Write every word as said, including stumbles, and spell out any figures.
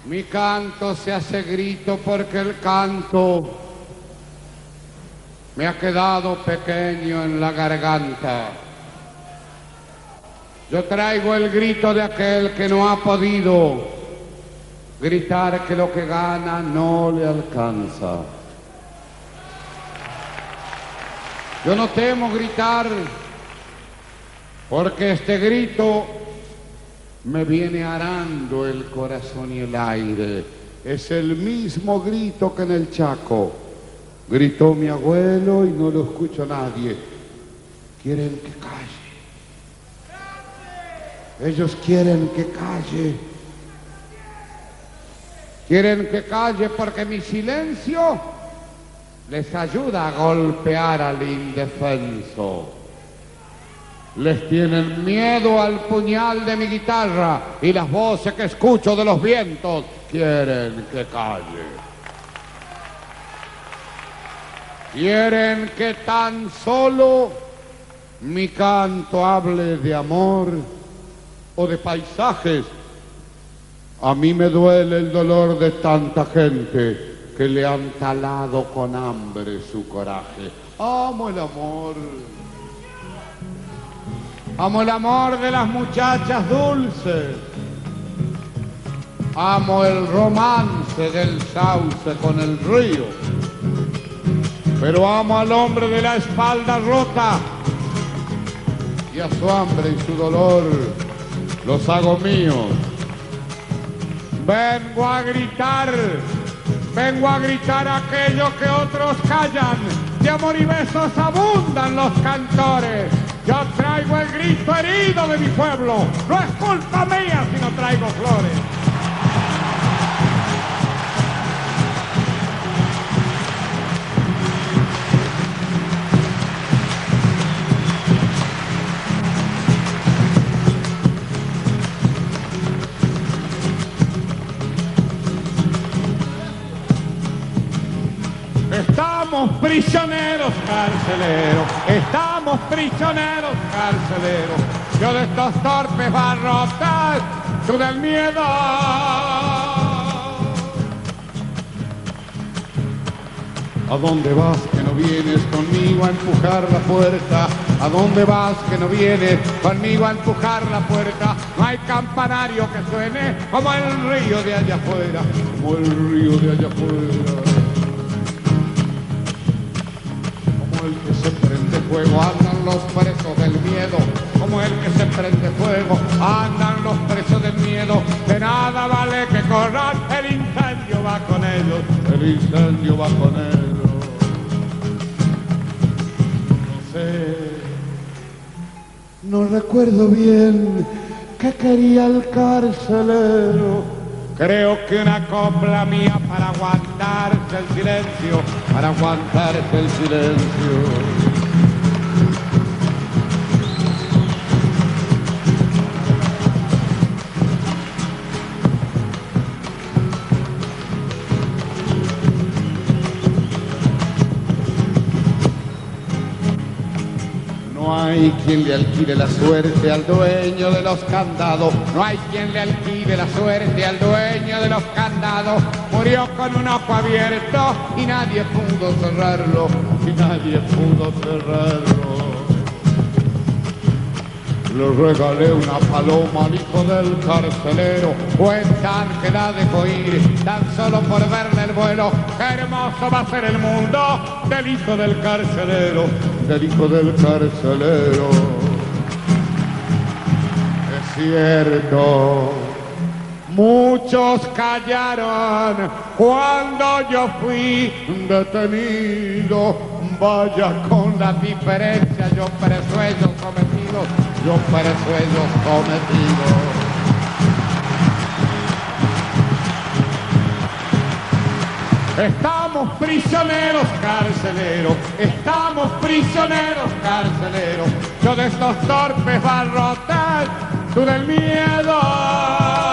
Mi canto se hace grito porque el canto me ha quedado pequeño en la garganta. Yo traigo el grito de aquel que no ha podido gritar que lo que gana no le alcanza. Yo no temo gritar porque este grito me viene arando el corazón y el aire. Es el mismo grito que en el Chaco gritó mi abuelo y no lo escucho nadie. Quieren que calle. Ellos quieren que calle. Quieren que calle porque mi silencio les ayuda a golpear al indefenso. Les tienen miedo al puñal de mi guitarra y las voces que escucho de los vientos quieren que calle. Quieren que tan solo mi canto hable de amor o de paisajes. A mí me duele el dolor de tanta gente que le han talado con hambre su coraje. Amo el amor. Amo el amor de las muchachas dulces. Amo el romance del sauce con el río. Pero amo al hombre de la espalda rota. Y a su hambre y su dolor los hago míos. Vengo a gritar, vengo a gritar aquello que otros callan. De amor y besos abundan los cantores. Yo traigo el grito herido de mi pueblo. No es culpa mía si no traigo flores. Estamos prisioneros carceleros, estamos prisioneros carceleros. Yo de estos torpes barrotes, tú del miedo. ¿A dónde vas que no vienes conmigo a empujar la puerta? ¿A dónde vas que no vienes conmigo a empujar la puerta? No hay campanario que suene como el río de allá afuera, como el río de allá afuera. El que se prende fuego, andan los presos del miedo. Como el que se prende fuego, andan los presos del miedo. De nada vale que corran, el incendio va con ellos. El incendio va con ellos. No sé, no recuerdo bien qué quería el carcelero. Creo que una copla mía para aguantarse el silencio, para aguantarse el silencio. No hay quien le alquile la suerte al dueño de los candados. No hay quien le alquile la suerte al dueño de los candados. Murió con un ojo abierto y nadie pudo cerrarlo. Y nadie pudo cerrarlo. Le regalé una paloma al hijo del carcelero. Cuentan que la dejó ir tan solo por verle el vuelo. Qué hermoso va a ser el mundo del hijo del carcelero, del hijo del carcelero. Es cierto, muchos callaron cuando yo fui detenido. Vaya con la diferencia, yo preso ellos cometidos, yo preso ellos cometidos. Estamos prisioneros carceleros, estamos prisioneros carceleros. Yo de estos torpes barrotes, tú del miedo.